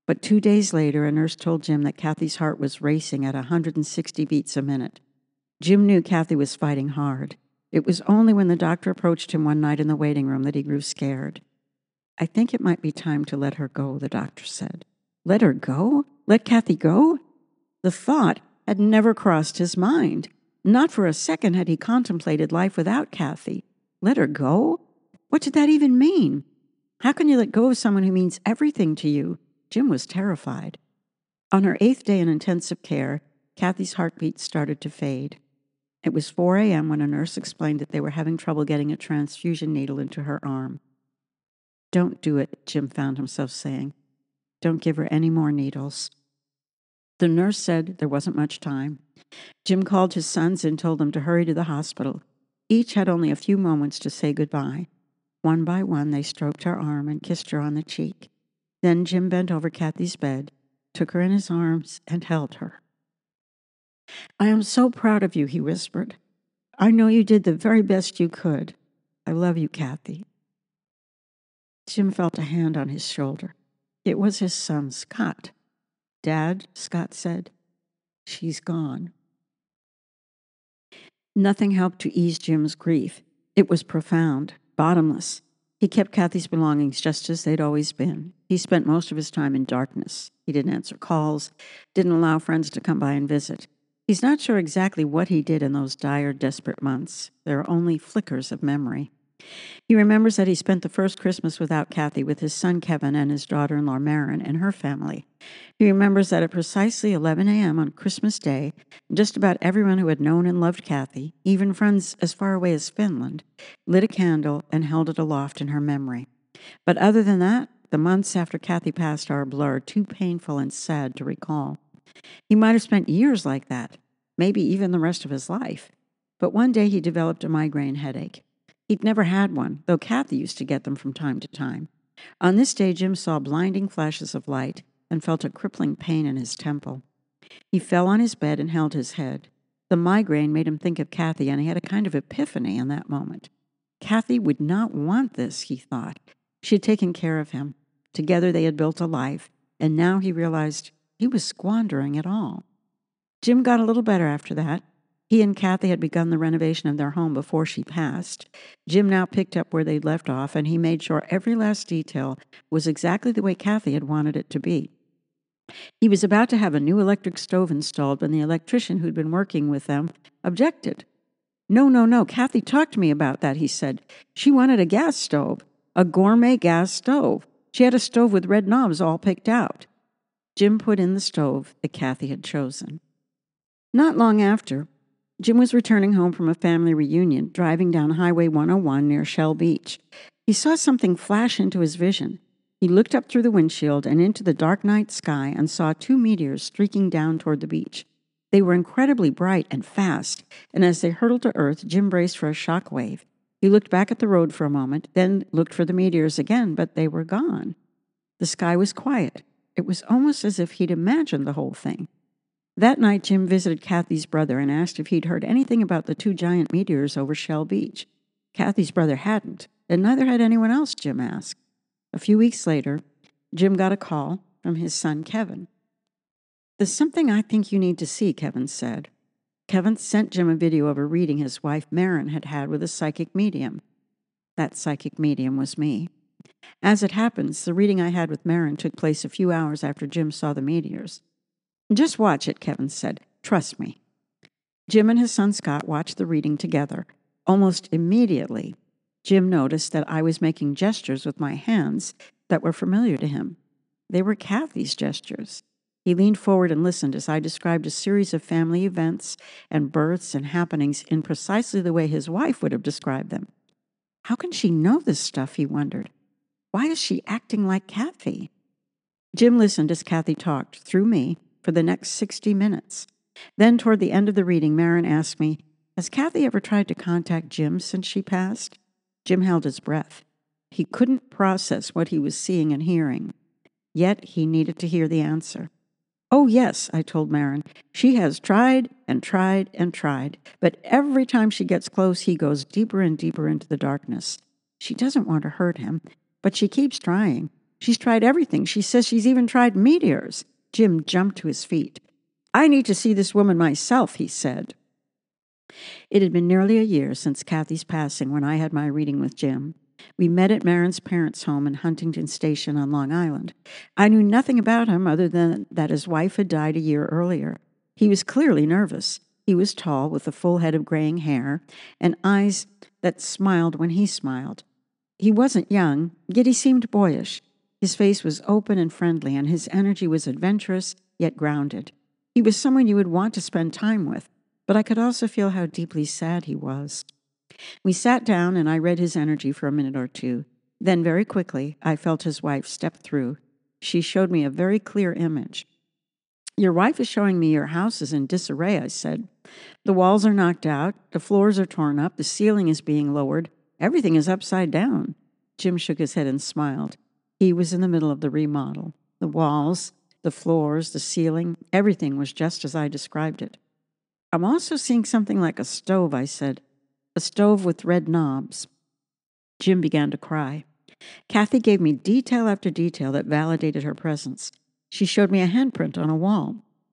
[SPEAKER 1] But 2 days later, a nurse told Jim that Kathy's heart was racing at 160 beats a minute. Jim knew Kathy was fighting hard. It was only when the doctor approached him one night in the waiting room that he grew scared. "I think it might be time to let her go," the doctor said. Let her go? Let Kathy go? The thought had never crossed his mind. Not for a second had he contemplated life without Kathy. Let her go? What did that even mean? How can you let go of someone who means everything to you? Jim was terrified. On her 8th day in intensive care, Kathy's heartbeat started to fade. It was 4 a.m. when a nurse explained that they were having trouble getting a transfusion needle into her arm. "Don't do it," Jim found himself saying. "Don't give her any more needles." The nurse said there wasn't much time. Jim called his sons and told them to hurry to the hospital. Each had only a few moments to say goodbye. One by one, they stroked her arm and kissed her on the cheek. Then Jim bent over Kathy's bed, took her in his arms, and held her. "I am so proud of you," he whispered. "I know you did the very best you could. I love you, Kathy." Jim felt a hand on his shoulder. It was his son, Scott. "Dad," Scott said, "she's gone." Nothing helped to ease Jim's grief. It was profound, bottomless. He kept Kathy's belongings just as they'd always been. He spent most of his time in darkness. He didn't answer calls, didn't allow friends to come by and visit. He's not sure exactly what he did in those dire, desperate months. There are only flickers of memory. He remembers that he spent the first Christmas without Kathy with his son Kevin and his daughter-in-law Maren and her family. He remembers that at precisely 11 a.m. on Christmas Day, just about everyone who had known and loved Kathy, even friends as far away as Finland, lit a candle and held it aloft in her memory. But other than that, the months after Kathy passed are a blur, too painful and sad to recall. He might have spent years like that, maybe even the rest of his life. But one day he developed a migraine headache. He'd never had one, though Kathy used to get them from time to time. On this day, Jim saw blinding flashes of light and felt a crippling pain in his temple. He fell on his bed and held his head. The migraine made him think of Kathy, and he had a kind of epiphany in that moment. Kathy would not want this, he thought. She had taken care of him. Together they had built a life, and now he realized he was squandering it all. Jim got a little better after that. He and Kathy had begun the renovation of their home before she passed. Jim now picked up where they'd left off, and he made sure every last detail was exactly the way Kathy had wanted it to be. He was about to have a new electric stove installed when the electrician who'd been working with them objected. No, Kathy talked to me about that," he said. "She wanted a gas stove, a gourmet gas stove. She had a stove with red knobs all picked out." Jim put in the stove that Kathy had chosen. Not long after, Jim was returning home from a family reunion, driving down Highway 101 near Shell Beach. He saw something flash into his vision. He looked up through the windshield and into the dark night sky and saw 2 meteors streaking down toward the beach. They were incredibly bright and fast, and as they hurtled to Earth, Jim braced for a shock wave. He looked back at the road for a moment, then looked for the meteors again, but they were gone. The sky was quiet. It was almost as if he'd imagined the whole thing. That night, Jim visited Kathy's brother and asked if he'd heard anything about the 2 giant meteors over Shell Beach. Kathy's brother hadn't, and neither had anyone else, Jim asked. A few weeks later, Jim got a call from his son, Kevin. "There's something I think you need to see," Kevin said. Kevin sent Jim a video of a reading his wife, Maren, had had with a psychic medium. That psychic medium was me. As it happens, the reading I had with Maren took place a few hours after Jim saw the meteors. "Just watch it," Kevin said. "Trust me." Jim and his son Scott watched the reading together. Almost immediately, Jim noticed that I was making gestures with my hands that were familiar to him. They were Kathy's gestures. He leaned forward and listened as I described a series of family events and births and happenings in precisely the way his wife would have described them. How can she know this stuff, he wondered. Why is she acting like Kathy? Jim listened as Kathy talked, through me, for the next 60 minutes. Then, toward the end of the reading, Maren asked me, "Has Kathy ever tried to contact Jim since she passed?" Jim held his breath. He couldn't process what he was seeing and hearing. Yet he needed to hear the answer. "Oh, yes," I told Maren. "She has tried and tried and tried, but every time she gets close, he goes deeper and deeper into the darkness. She doesn't want to hurt him, but she keeps trying. She's tried everything. She says she's even tried meteors. Jim jumped to his feet. I need to see this woman myself, he said. It had been nearly a year since Kathy's passing when I had my reading with Jim. We met at Marin's parents' home in Huntington Station on Long Island. I knew nothing about him other than that his wife had died a year earlier. He was clearly nervous. He was tall, with a full head of graying hair and eyes that smiled when he smiled. He wasn't young, yet he seemed boyish. His face was open and friendly, and his energy was adventurous yet grounded. He was someone you would want to spend time with, but I could also feel how deeply sad he was. We sat down, and I read his energy for a minute or two. Then, very quickly, I felt his wife step through. She showed me a very clear image. Your wife is showing me your house is in disarray, I said. The walls are knocked out, the floors are torn up, the ceiling is being lowered, everything is upside down. Jim shook his head and smiled. He was in the middle of the remodel. The walls, the floors, the ceiling, everything was just as I described it. I'm also seeing something like a stove, I said. A stove with red knobs. Jim began to cry. Kathy gave me detail after detail that validated her presence. She showed me a handprint on a wall.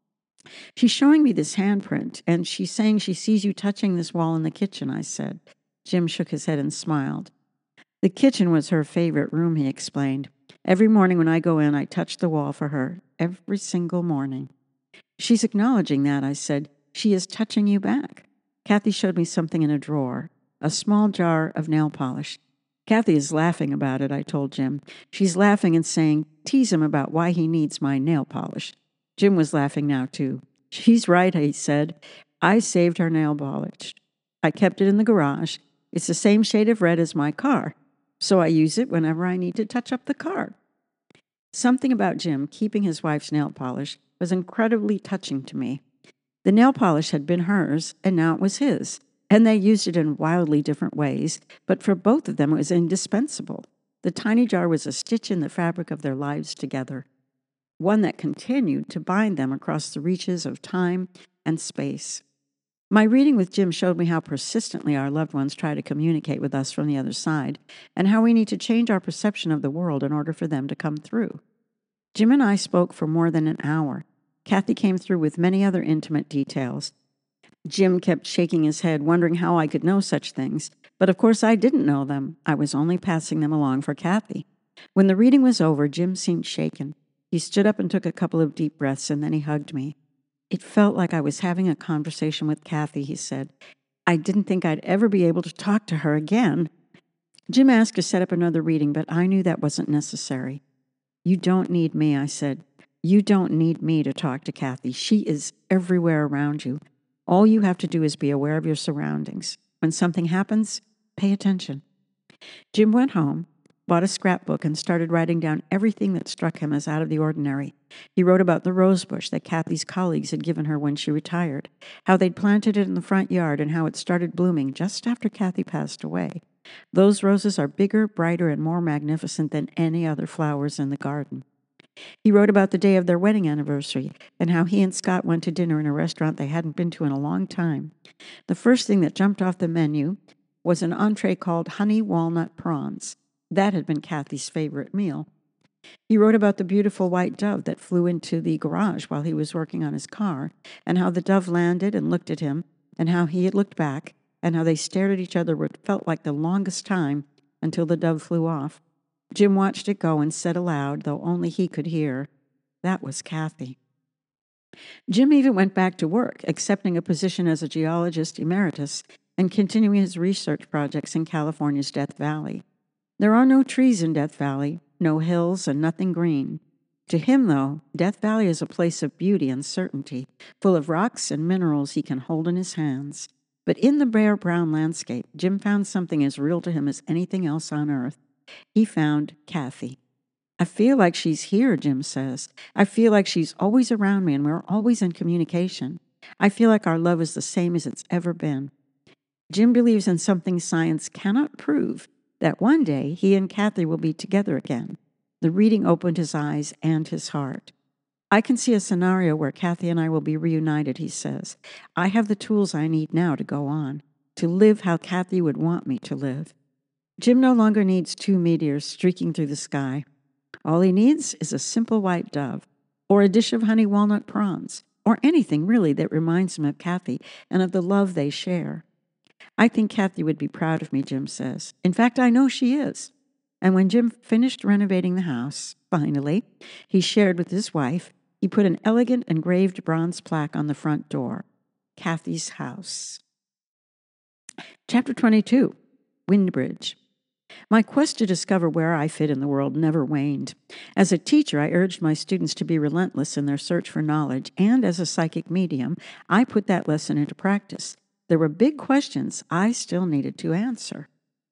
[SPEAKER 1] She's showing me this handprint, and she's saying she sees you touching this wall in the kitchen, I said. Jim shook his head and smiled. The kitchen was her favorite room, he explained. Every morning when I go in, I touch the wall for her. Every single morning. She's acknowledging that, I said. She is touching you back. Kathy showed me something in a drawer, a small jar of nail polish. Kathy is laughing about it, I told Jim. She's laughing and saying, tease him about why he needs my nail polish. Jim was laughing now, too. She's right, he said. I saved her nail polish. I kept it in the garage. It's the same shade of red as my car, so I use it whenever I need to touch up the car. Something about Jim keeping his wife's nail polish was incredibly touching to me. The nail polish had been hers, and now it was his, and they used it in wildly different ways, but for both of them it was indispensable. The tiny jar was a stitch in the fabric of their lives together, one that continued to bind them across the reaches of time and space. My reading with Jim showed me how persistently our loved ones try to communicate with us from the other side, and how we need to change our perception of the world in order for them to come through. Jim and I spoke for more than an hour. Kathy came through with many other intimate details. Jim kept shaking his head, wondering how I could know such things, but of course I didn't know them. I was only passing them along for Kathy. When the reading was over, Jim seemed shaken. He stood up and took a couple of deep breaths, and then he hugged me. It felt like I was having a conversation with Kathy, he said. I didn't think I'd ever be able to talk to her again. Jim asked to set up another reading, but I knew that wasn't necessary. You don't need me, I said. You don't need me to talk to Kathy. She is everywhere around you. All you have to do is be aware of your surroundings. When something happens, pay attention. Jim went home, bought a scrapbook, and started writing down everything that struck him as out of the ordinary. He wrote about the rosebush that Kathy's colleagues had given her when she retired, how they'd planted it in the front yard, and how it started blooming just after Kathy passed away. Those roses are bigger, brighter, and more magnificent than any other flowers in the garden. He wrote about the day of their wedding anniversary and how he and Scott went to dinner in a restaurant they hadn't been to in a long time. The first thing that jumped off the menu was an entree called honey walnut prawns. That had been Kathy's favorite meal. He wrote about the beautiful white dove that flew into the garage while he was working on his car, and how the dove landed and looked at him, and how he had looked back, and how they stared at each other what felt like the longest time until the dove flew off. Jim watched it go and said aloud, though only he could hear, that was Kathy. Jim even went back to work, accepting a position as a geologist emeritus and continuing his research projects in California's Death Valley. There are no trees in Death Valley, no hills, and nothing green. To him, though, Death Valley is a place of beauty and certainty, full of rocks and minerals he can hold in his hands. But in the bare brown landscape, Jim found something as real to him as anything else on earth. He found Kathy. I feel like she's here, Jim says. I feel like she's always around me and we're always in communication. I feel like our love is the same as it's ever been. Jim believes in something science cannot prove, that one day he and Kathy will be together again. The reading opened his eyes and his heart. I can see a scenario where Kathy and I will be reunited, he says. I have the tools I need now to go on, to live how Kathy would want me to live. Jim no longer needs 2 meteors streaking through the sky. All he needs is a simple white dove, or a dish of honey walnut prawns, or anything really that reminds him of Kathy and of the love they share. I think Kathy would be proud of me, Jim says. In fact, I know she is. And when Jim finished renovating the house, finally, he shared with his wife, he put an elegant engraved bronze plaque on the front door, Kathy's house. Chapter 22, Windbridge. My quest to discover where I fit in the world never waned. As a teacher, I urged my students to be relentless in their search for knowledge, and as a psychic medium, I put that lesson into practice. There were big questions I still needed to answer.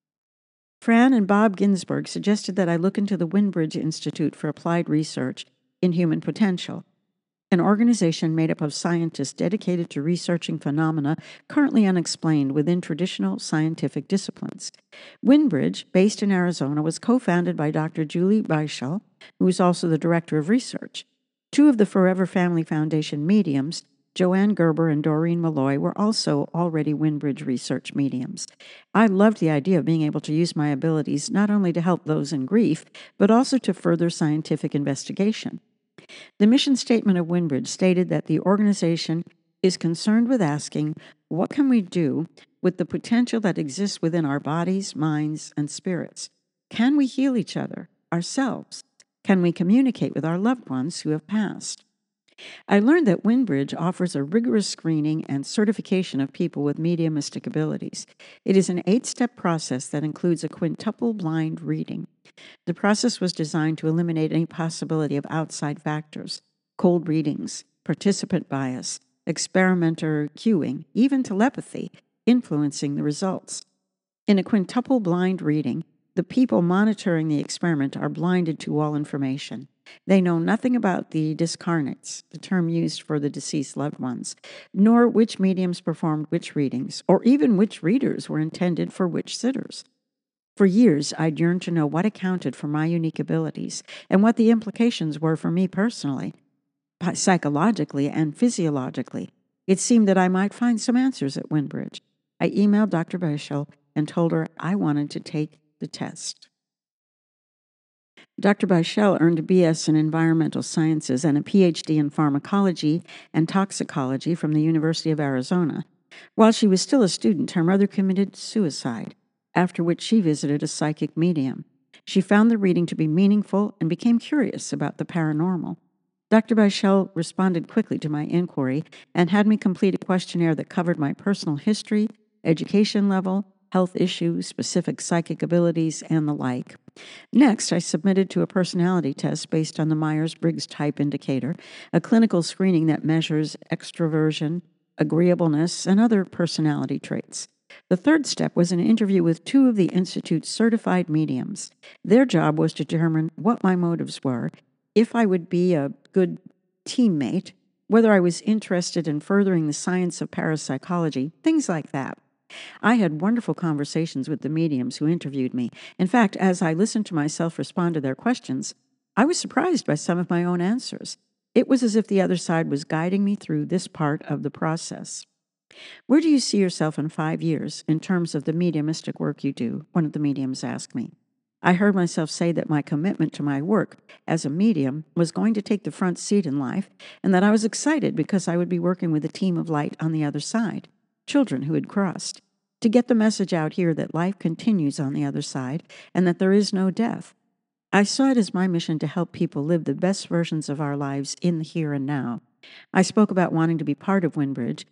[SPEAKER 1] Fran and Bob Ginsberg suggested that I look into the Windbridge Institute for Applied Research in Human Potential, an organization made up of scientists dedicated to researching phenomena currently unexplained within traditional scientific disciplines. Windbridge, based in Arizona, was co-founded by Dr. Julie Beischel, who is also the director of research. Two of the Forever Family Foundation mediums, Joanne Gerber and Doreen Malloy, were also already Windbridge research mediums. I loved the idea of being able to use my abilities not only to help those in grief, but also to further scientific investigation. The mission statement of Windbridge stated that the organization is concerned with asking, what can we do with the potential that exists within our bodies, minds, and spirits? Can we heal each other, ourselves? Can we communicate with our loved ones who have passed? I learned that Windbridge offers a rigorous screening and certification of people with mediumistic abilities. It is an 8-step process that includes a quintuple blind reading. The process was designed to eliminate any possibility of outside factors, cold readings, participant bias, experimenter cueing, even telepathy, influencing the results. In a quintuple blind reading, the people monitoring the experiment are blinded to all information. They know nothing about the discarnates, the term used for the deceased loved ones, nor which mediums performed which readings, or even which readers were intended for which sitters. For years, I'd yearned to know what accounted for my unique abilities and what the implications were for me personally, psychologically and physiologically. It seemed that I might find some answers at Windbridge. I emailed Dr. Beischel and told her I wanted to take the test. Dr. Beischel earned a BS in Environmental Sciences and a PhD in Pharmacology and Toxicology from the University of Arizona. While she was still a student, her mother committed suicide, after which she visited a psychic medium. She found the reading to be meaningful and became curious about the paranormal. Dr. Beischel responded quickly to my inquiry and had me complete a questionnaire that covered my personal history, education level, health issues, specific psychic abilities, and the like. Next, I submitted to a personality test based on the Myers-Briggs Type Indicator, a clinical screening that measures extroversion, agreeableness, and other personality traits. The third step was an interview with two of the Institute's certified mediums. Their job was to determine what my motives were, if I would be a good teammate, whether I was interested in furthering the science of parapsychology, things like that. I had wonderful conversations with the mediums who interviewed me. In fact, as I listened to myself respond to their questions, I was surprised by some of my own answers. It was as if the other side was guiding me through this part of the process. Where do you see yourself in 5 years in terms of the mediumistic work you do? One of the mediums asked me. I heard myself say that my commitment to my work as a medium was going to take the front seat in life, and that I was excited because I would be working with a team of light on the other side, children who had crossed, to get the message out here that life continues on the other side and that there is no death. I saw it as my mission to help people live the best versions of our lives in the here and now. I spoke about wanting to be part of Windbridge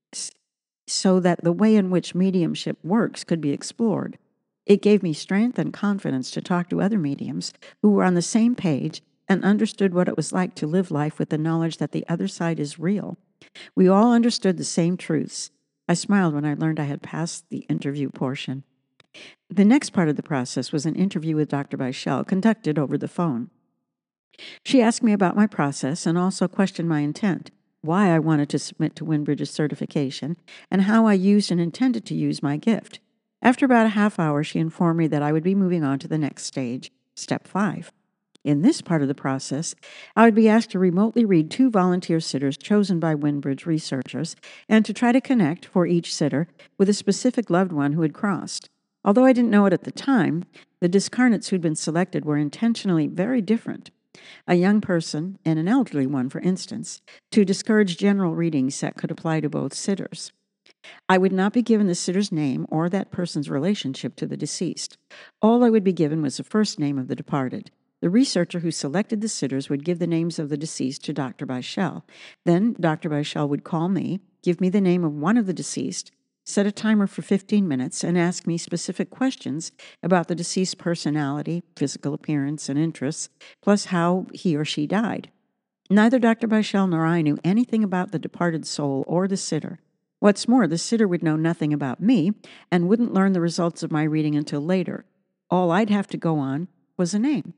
[SPEAKER 1] so that the way in which mediumship works could be explored. It gave me strength and confidence to talk to other mediums who were on the same page and understood what it was like to live life with the knowledge that the other side is real. We all understood the same truths. I smiled when I learned I had passed the interview portion. The next part of the process was an interview with Dr. Beischel, conducted over the phone. She asked me about my process and also questioned my intent, why I wanted to submit to Windbridge's certification, and how I used and intended to use my gift. After about a half hour, she informed me that I would be moving on to the next stage, Step 5. In this part of the process, I would be asked to remotely read 2 volunteer sitters chosen by Windbridge researchers and to try to connect, for each sitter, with a specific loved one who had crossed. Although I didn't know it at the time, the discarnates who'd been selected were intentionally very different. A young person and an elderly one, for instance, to discourage general readings that could apply to both sitters. I would not be given the sitter's name or that person's relationship to the deceased. All I would be given was the first name of the departed. The researcher who selected the sitters would give the names of the deceased to Dr. Beischel. Then Dr. Beischel would call me, give me the name of one of the deceased, set a timer for 15 minutes, and ask me specific questions about the deceased's personality, physical appearance, and interests, plus how he or she died. Neither Dr. Beischel nor I knew anything about the departed soul or the sitter. What's more, the sitter would know nothing about me and wouldn't learn the results of my reading until later. All I'd have to go on was a name.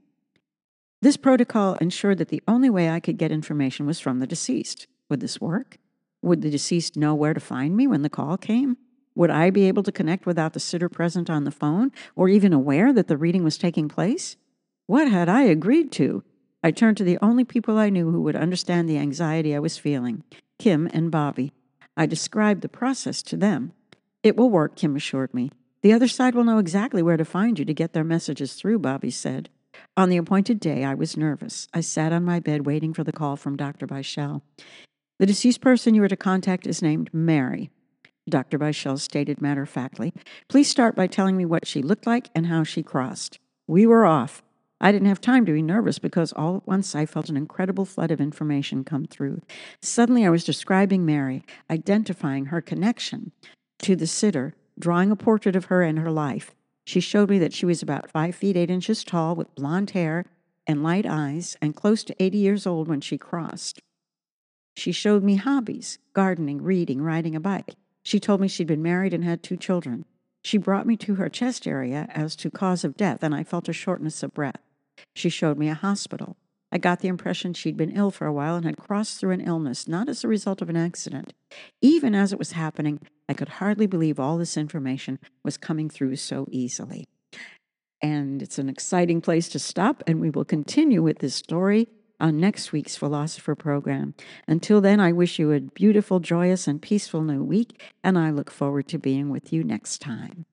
[SPEAKER 1] This protocol ensured that the only way I could get information was from the deceased. Would this work? Would the deceased know where to find me when the call came? Would I be able to connect without the sitter present on the phone or even aware that the reading was taking place? What had I agreed to? I turned to the only people I knew who would understand the anxiety I was feeling, Kim and Bobby. I described the process to them. It will work, Kim assured me. The other side will know exactly where to find you to get their messages through, Bobby said. On the appointed day, I was nervous. I sat on my bed waiting for the call from Dr. Beischel. The deceased person you are to contact is named Mary, Dr. Beischel stated matter-of-factly. Please start by telling me what she looked like and how she crossed. We were off. I didn't have time to be nervous because all at once I felt an incredible flood of information come through. Suddenly I was describing Mary, identifying her connection to the sitter, drawing a portrait of her and her life. She showed me that she was about 5 feet 8 inches tall with blonde hair and light eyes and close to 80 years old when she crossed. She showed me hobbies, gardening, reading, riding a bike. She told me she'd been married and had 2 children. She brought me to her chest area as to cause of death, and I felt a shortness of breath. She showed me a hospital. I got the impression she'd been ill for a while and had crossed through an illness, not as a result of an accident. Even as it was happening, I could hardly believe all this information was coming through so easily. And it's an exciting place to stop, and we will continue with this story on next week's Philosopher program. Until then, I wish you a beautiful, joyous, and peaceful new week, and I look forward to being with you next time.